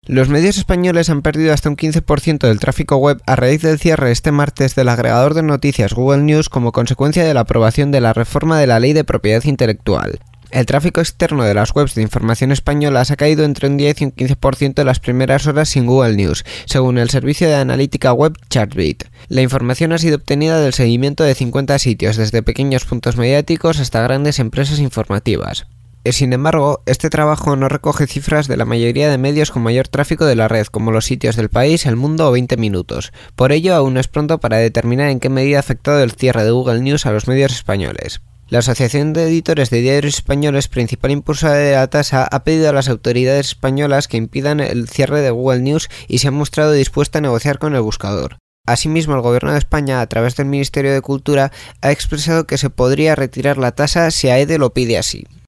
Los medios españoles han perdido hasta un 15% del tráfico web a raíz del cierre este martes del agregador de noticias Google News como consecuencia de la aprobación de la reforma de la Ley de Propiedad Intelectual. El tráfico externo de las webs de información españolas ha caído entre un 10 y un 15% en las primeras horas sin Google News, según el servicio de analítica web Chartbeat. La información ha sido obtenida del seguimiento de 50 sitios, desde pequeños puntos mediáticos hasta grandes empresas informativas. Sin embargo, este trabajo no recoge cifras de la mayoría de medios con mayor tráfico de la red, como los sitios del País, El Mundo o 20 Minutos. Por ello, aún es pronto para determinar en qué medida ha afectado el cierre de Google News a los medios españoles. La Asociación de Editores de Diarios Españoles, principal impulsora de la tasa, ha pedido a las autoridades españolas que impidan el cierre de Google News y se ha mostrado dispuesta a negociar con el buscador. Asimismo, el Gobierno de España, a través del Ministerio de Cultura, ha expresado que se podría retirar la tasa si AEDE lo pide así.